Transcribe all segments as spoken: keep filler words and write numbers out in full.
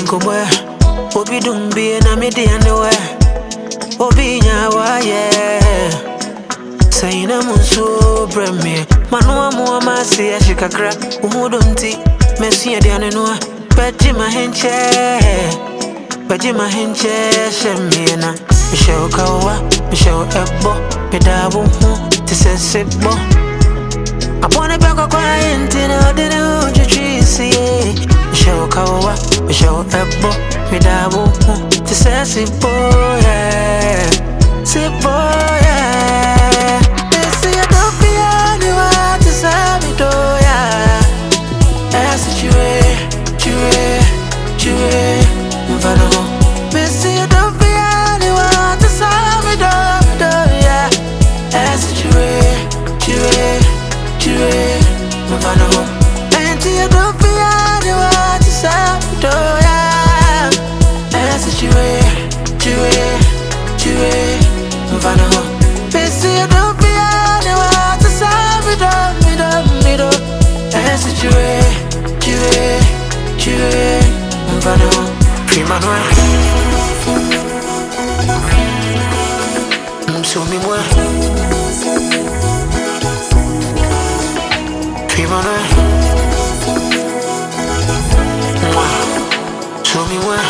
Kumwe, Obi Dumbi and Amidi and the way. Obi Yawa, yeah. Saying I'm so premier. Manua Muama say a shikakra, Umudunti, Messia Dianua, Bajima Henche, Bajima Henche, Shemina, Michelle Kawa, Michelle Ebo, Pedabu, Tissebo. I want a bag of quiet in a dinner, see. Michelle Kawa, Michelle Ebo, Pedabu, Tissebo, yeah. Sipo, yeah. Show me more. Show me more.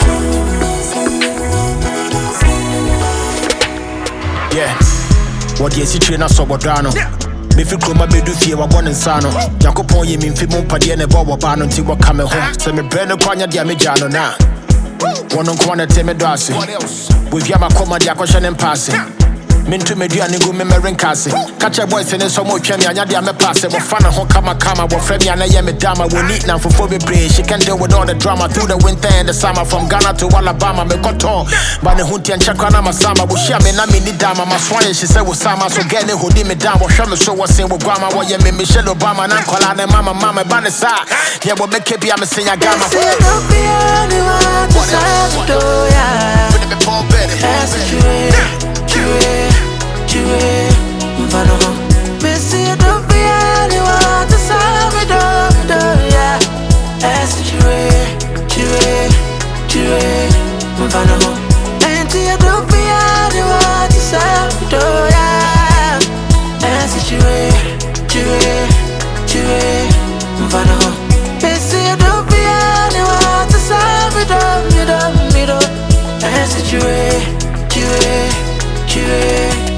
Yeah. What you see, trainer Sobodano. Me fi kroma bedu fie wa bone nsano Yakopon ye mi mfi mu pade ne bo ba no nti wo kame ho se me bre ne kwanya dia me jano na wono nkwana te me do ase we via makoma dia kwhye ne mpase Mintu meduane gu me merenkase Kache boys ne so mo twam anya dia me pass Bo fa na ho kama kama bo frame ya na ye me dama wo need na fofo bebre she can deal with all the drama through the winter and the summer from Ghana to Alabama me koton ba ne hunti anchakwa na masama bo hia me na me ni dama maswan she say wo sama so get ne hodi me down bo hwe me so wo sen wo guama wo ye me Michelle Obama na nkola na mama mama ba ne sa ye bo make bia me senya gama Say don't be anyone to say do ya me Paul Betty Mfano Missy don't be anyone to say me do do ya Esi chue chue chue Mfano Enti don't be anyone to say me do ya Esi chue chue chue Mfano Missy don't be anyone to say me do me do me do Esi chue chue chue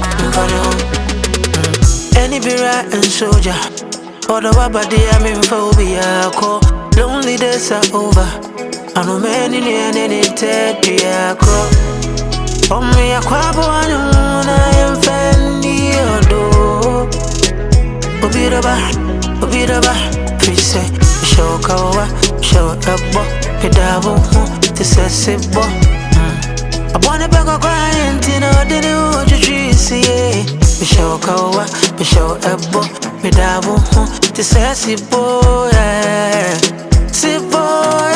Any bira and soldier Oda wabadi I'm in phobia Ko lonely days are over I know many near any tetia cro Omi akwabo anuna Yemfendi odo Obidaba Obidaba Fise Show kawa Show ebo Pedabu Tisesibo I wanna beg a client in a dinner to see Michelle Kawa, Michelle Ebo, Medabu, the sassy boy, see boy,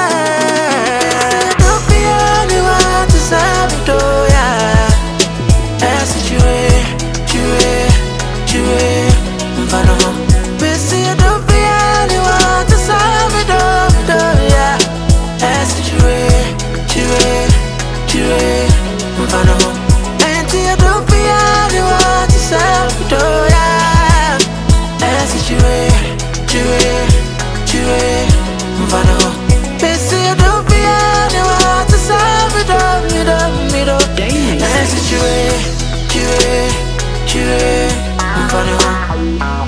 don't be anyone to say ya. As a jewel, jewel, jewel, Mfano, Missy, don't be anyone to say ya. As a jewel, jewel, jewel, Mfano. Don't be anyone to say do ya Esi chue, chue, chue Mfano Missy don't be anyone to say me do, me do, me do Esi chue, chue, chue Mfano